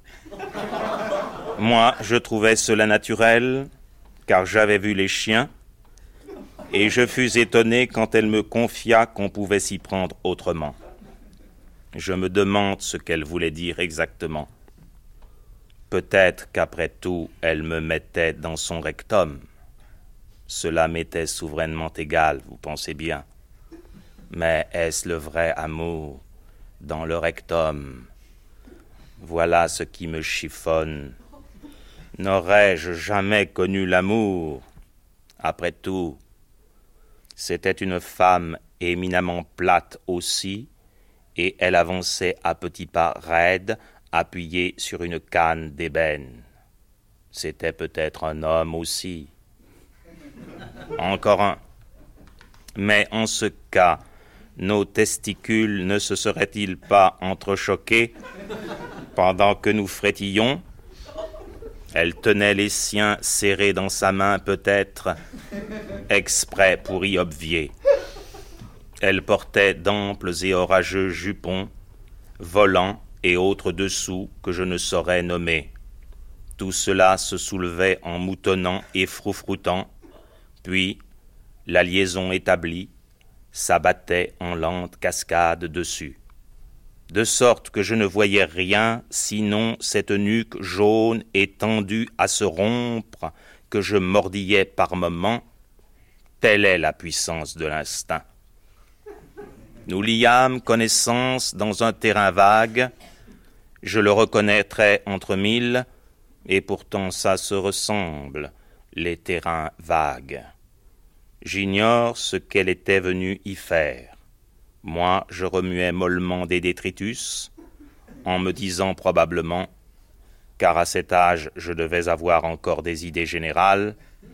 Moi, je trouvais cela naturel, car j'avais vu les chiens, et je fus étonné quand elle me confia qu'on pouvait s'y prendre autrement. Je me demande ce qu'elle voulait dire exactement. Peut-être qu'après tout, elle me mettait dans son rectum. Cela m'était souverainement égal, vous pensez bien. Mais est-ce le vrai amour dans le rectum? Voilà ce qui me chiffonne. N'aurais-je jamais connu l'amour? Après tout, c'était une femme éminemment plate aussi, et elle avançait à petits pas raides, appuyée sur une canne d'ébène. C'était peut-être un homme aussi. Encore un. Mais en ce cas, nos testicules ne se seraient-ils pas entrechoqués pendant que nous frétillions? Elle tenait les siens serrés dans sa main, peut-être exprès pour y obvier. Elle portait d'amples et orageux jupons, volants et autres dessous que je ne saurais nommer. Tout cela se soulevait en moutonnant et froufroutant, puis, la liaison établie, s'abattait en lente cascade dessus. De sorte que je ne voyais rien, sinon cette nuque jaune et tendue à se rompre, que je mordillais par moments. Telle est la puissance de l'instinct. Nous liâmes connaissance dans un terrain vague, je le reconnaîtrais entre mille, et pourtant ça se ressemble, les terrains vagues. J'ignore ce qu'elle était venue y faire. Moi, je remuais mollement des détritus, en me disant probablement, car à cet âge je devais avoir encore des idées générales,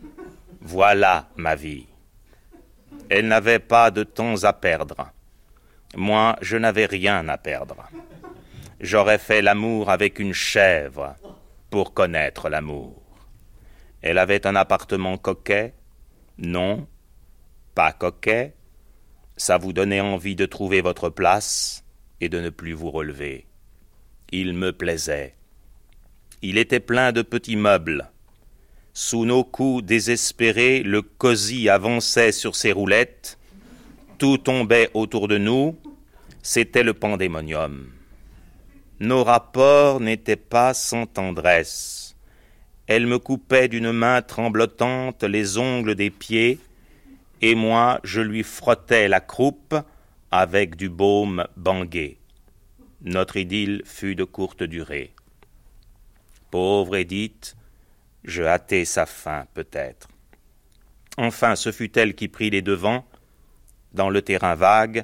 voilà ma vie. Elle n'avait pas de temps à perdre. Moi, je n'avais rien à perdre. J'aurais fait l'amour avec une chèvre pour connaître l'amour. Elle avait un appartement coquet? Non, pas coquet. Ça vous donnait envie de trouver votre place et de ne plus vous relever. Il me plaisait. Il était plein de petits meubles. Sous nos coups désespérés, le cosy avançait sur ses roulettes. Tout tombait autour de nous. C'était le pandémonium. Nos rapports n'étaient pas sans tendresse. Elle me coupait d'une main tremblotante les ongles des pieds, et moi je lui frottais la croupe avec du baume bangué. Notre idylle fut de courte durée. Pauvre Édith, je hâtai sa fin peut-être. Enfin, ce fut elle qui prit les devants, dans le terrain vague,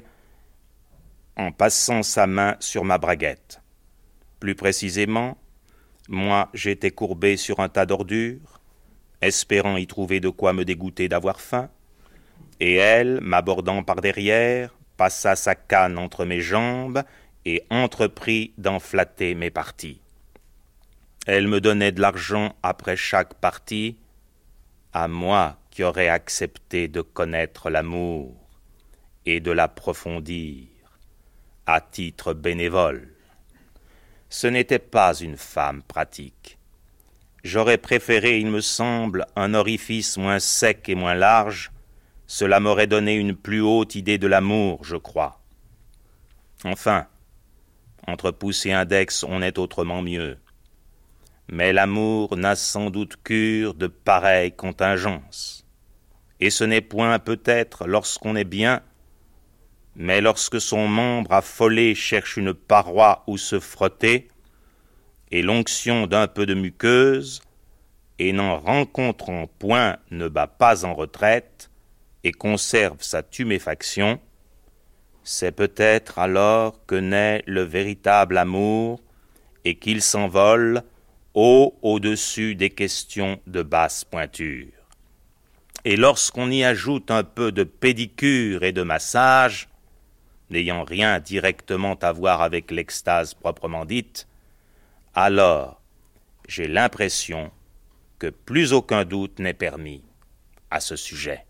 en passant sa main sur ma braguette. Plus précisément, moi j'étais courbé sur un tas d'ordures, espérant y trouver de quoi me dégoûter d'avoir faim, et elle, m'abordant par derrière, passa sa canne entre mes jambes et entreprit d'en flatter mes parties. Elle me donnait de l'argent après chaque partie, à moi qui aurais accepté de connaître l'amour et de l'approfondir à titre bénévole. Ce n'était pas une femme pratique. J'aurais préféré, il me semble, un orifice moins sec et moins large. Cela m'aurait donné une plus haute idée de l'amour, je crois. Enfin, entre pouce et index, on est autrement mieux. Mais l'amour n'a sans doute cure de pareilles contingences. Et ce n'est point peut-être lorsqu'on est bien, mais lorsque son membre affolé cherche une paroi où se frotter, et l'onction d'un peu de muqueuse, et n'en rencontrant point ne bat pas en retraite, et conserve sa tuméfaction, c'est peut-être alors que naît le véritable amour, et qu'il s'envole haut au-dessus des questions de basse pointure. Et lorsqu'on y ajoute un peu de pédicure et de massage, n'ayant rien directement à voir avec l'extase proprement dite, alors j'ai l'impression que plus aucun doute n'est permis à ce sujet.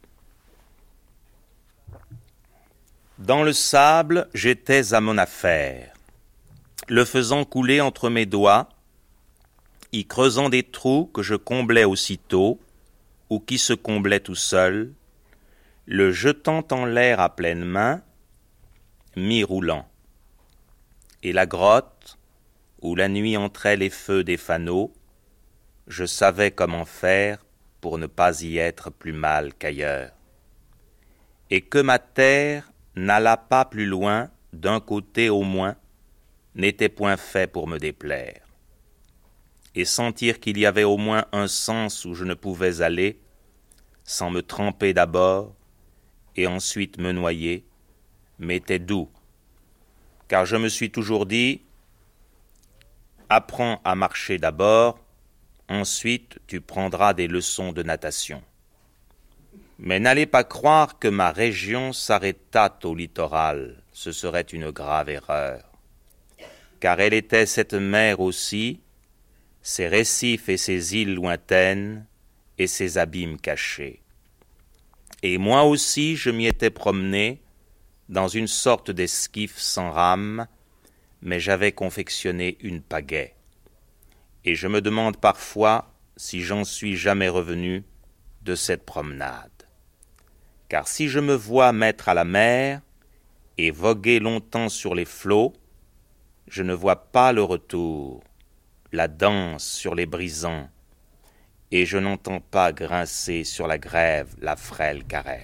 Dans le sable, j'étais à mon affaire, le faisant couler entre mes doigts, y creusant des trous que je comblais aussitôt, ou qui se comblaient tout seuls, le jetant en l'air à pleine main, mi-roulant. Et la grotte, où la nuit entrait les feux des fanaux, je savais comment faire pour ne pas y être plus mal qu'ailleurs. Et que ma terre n'alla pas plus loin, d'un côté au moins, n'était point fait pour me déplaire. Et sentir qu'il y avait au moins un sens où je ne pouvais aller, sans me tremper d'abord, et ensuite me noyer, m'était doux, car je me suis toujours dit, apprends à marcher d'abord, ensuite tu prendras des leçons de natation. Mais n'allez pas croire que ma région s'arrêtât au littoral, ce serait une grave erreur, car elle était cette mer aussi, ses récifs et ses îles lointaines, et ses abîmes cachés. Et moi aussi je m'y étais promené, dans une sorte d'esquif sans rame, mais j'avais confectionné une pagaie. Et je me demande parfois si j'en suis jamais revenu de cette promenade. Car si je me vois mettre à la mer et voguer longtemps sur les flots, je ne vois pas le retour, la danse sur les brisants, et je n'entends pas grincer sur la grève la frêle carène.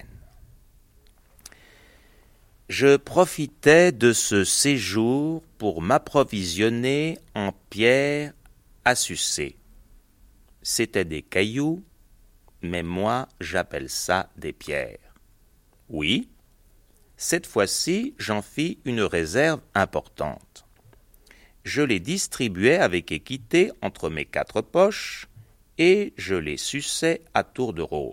Je profitais de ce séjour pour m'approvisionner en pierres à sucer. C'étaient des cailloux, mais moi j'appelle ça des pierres. Oui, cette fois-ci j'en fis une réserve importante. Je les distribuais avec équité entre mes quatre poches, et je les suçais à tour de rôle.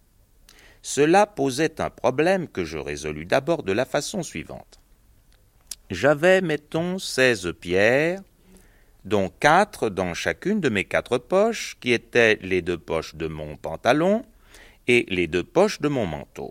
Cela posait un problème que je résolus d'abord de la façon suivante. J'avais, mettons, seize pierres, dont quatre dans chacune de mes quatre poches, qui étaient les deux poches de mon pantalon et les deux poches de mon manteau.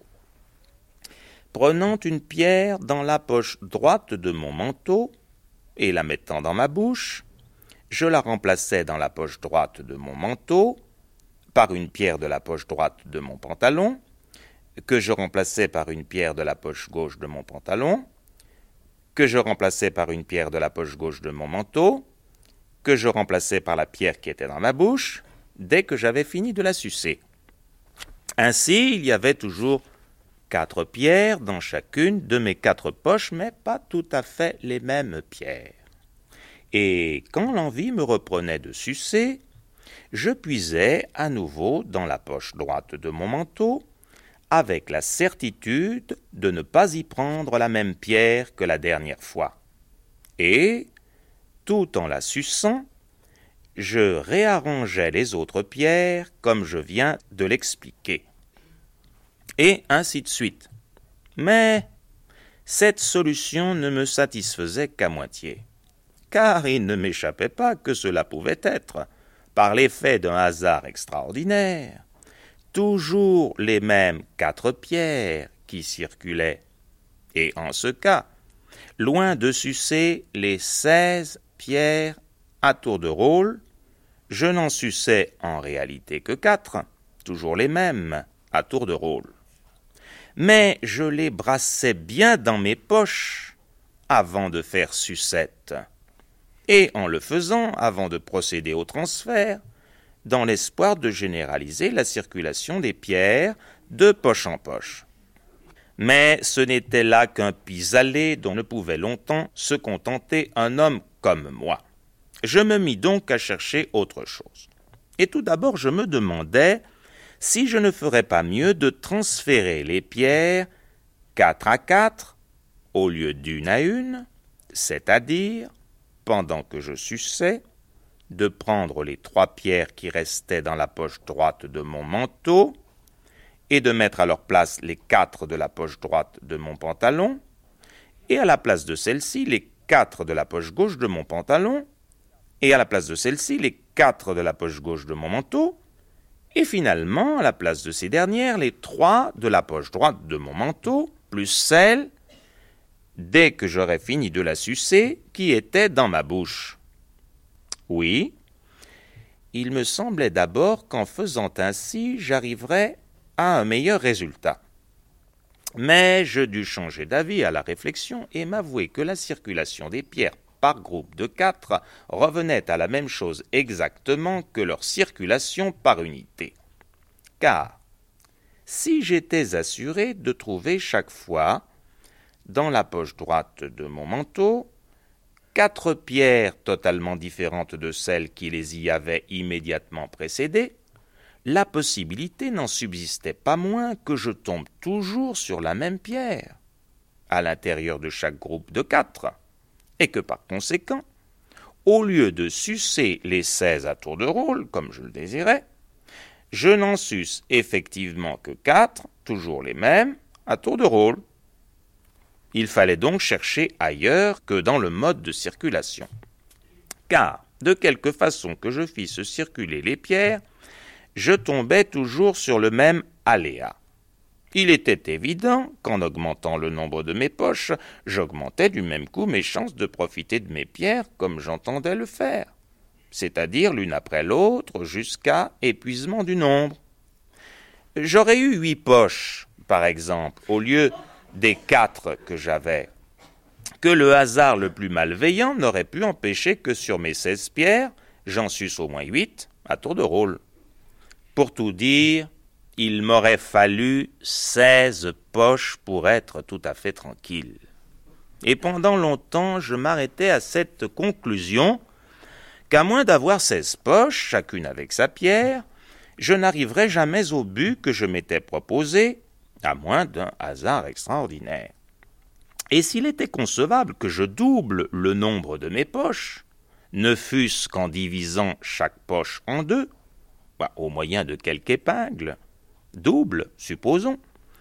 Prenant une pierre dans la poche droite de mon manteau et la mettant dans ma bouche, je la remplaçais dans la poche droite de mon manteau par une pierre de la poche droite de mon pantalon, que je remplaçais par une pierre de la poche gauche de mon pantalon, que je remplaçais par une pierre de la poche gauche de mon manteau, que je remplaçais par la pierre qui était dans ma bouche, dès que j'avais fini de la sucer. Ainsi, il y avait toujours quatre pierres dans chacune de mes quatre poches, mais pas tout à fait les mêmes pierres. Et quand l'envie me reprenait de sucer, je puisais à nouveau dans la poche droite de mon manteau, avec la certitude de ne pas y prendre la même pierre que la dernière fois. Et, tout en la suçant, je réarrangeais les autres pierres comme je viens de l'expliquer. Et ainsi de suite. Mais cette solution ne me satisfaisait qu'à moitié, car il ne m'échappait pas que cela pouvait être, par l'effet d'un hasard extraordinaire, toujours les mêmes quatre pierres qui circulaient, et en ce cas, loin de sucer les seize pierres à tour de rôle, je n'en suçais en réalité que quatre, toujours les mêmes, à tour de rôle. Mais je les brassais bien dans mes poches, avant de faire sucette, et en le faisant avant de procéder au transfert, dans l'espoir de généraliser la circulation des pierres de poche en poche. Mais ce n'était là qu'un pis-aller dont ne pouvait longtemps se contenter un homme comme moi. Je me mis donc à chercher autre chose. Et tout d'abord, je me demandais si je ne ferais pas mieux de transférer les pierres quatre à quatre au lieu d'une à une, c'est-à-dire, pendant que je suçais, de prendre les trois pierres qui restaient dans la poche droite de mon manteau et de mettre à leur place les quatre de la poche droite de mon pantalon, et à la place de celles-ci les quatre de la poche gauche de mon pantalon, et à la place de celles-ci les quatre de la poche gauche de mon manteau, et finalement, à la place de ces dernières, les trois de la poche droite de mon manteau, plus celle, dès que j'aurais fini de la sucer, qui était dans ma bouche. Oui, il me semblait d'abord qu'en faisant ainsi, j'arriverais à un meilleur résultat. Mais je dus changer d'avis à la réflexion et m'avouer que la circulation des pierres par groupe de quatre revenait à la même chose exactement que leur circulation par unité. Car, si j'étais assuré de trouver chaque fois, dans la poche droite de mon manteau, quatre pierres totalement différentes de celles qui les y avaient immédiatement précédées, la possibilité n'en subsistait pas moins que je tombe toujours sur la même pierre, à l'intérieur de chaque groupe de quatre, et que par conséquent, au lieu de sucer les seize à tour de rôle, comme je le désirais, je n'en suce effectivement que quatre, toujours les mêmes, à tour de rôle. Il fallait donc chercher ailleurs que dans le mode de circulation. Car, de quelque façon que je fisse circuler les pierres, je tombais toujours sur le même aléa. Il était évident qu'en augmentant le nombre de mes poches, j'augmentais du même coup mes chances de profiter de mes pierres comme j'entendais le faire, c'est-à-dire l'une après l'autre jusqu'à épuisement du nombre. J'aurais eu huit poches, par exemple, au lieu des quatre que j'avais, que le hasard le plus malveillant n'aurait pu empêcher que sur mes seize pierres, j'en suce au moins huit à tour de rôle. Pour tout dire, il m'aurait fallu seize poches pour être tout à fait tranquille. Et pendant longtemps, je m'arrêtais à cette conclusion qu'à moins d'avoir seize poches, chacune avec sa pierre, je n'arriverais jamais au but que je m'étais proposé, à moins d'un hasard extraordinaire. Et s'il était concevable que je double le nombre de mes poches, ne fût-ce qu'en divisant chaque poche en deux, bah, au moyen de quelques épingles, double, supposons,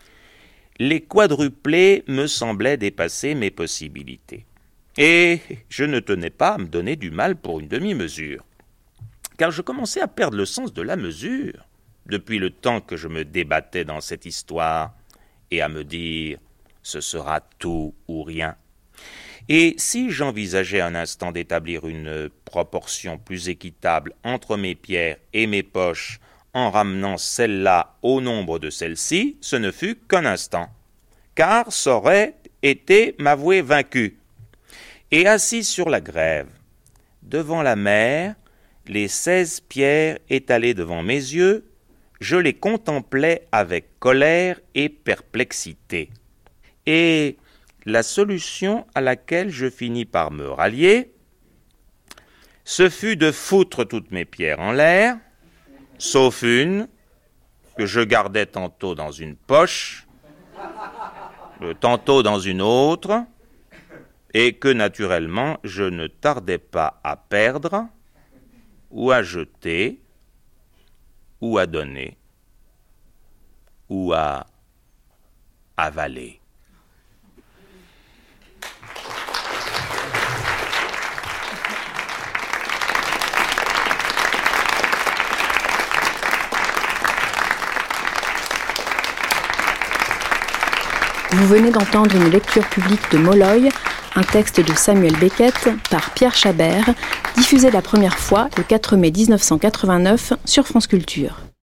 les quadruplés me semblaient dépasser mes possibilités. Et je ne tenais pas à me donner du mal pour une demi-mesure, car je commençais à perdre le sens de la mesure, depuis le temps que je me débattais dans cette histoire, et à me dire « ce sera tout ou rien ». Et si j'envisageais un instant d'établir une proportion plus équitable entre mes pierres et mes poches en ramenant celle-là au nombre de celles-ci, ce ne fut qu'un instant, car ça aurait été m'avouer vaincu. Et assis sur la grève, devant la mer, les seize pierres étalées devant mes yeux, je les contemplais avec colère et perplexité. Et la solution à laquelle je finis par me rallier, ce fut de foutre toutes mes pierres en l'air, sauf une, que je gardais tantôt dans une poche, tantôt dans une autre, et que naturellement je ne tardais pas à perdre, ou à jeter, ou à donner, ou à avaler. Vous venez d'entendre une lecture publique de Molloy, un texte de Samuel Beckett par Pierre Chabert, diffusé la première fois le quatre mai mille neuf cent quatre-vingt-neuf sur France Culture.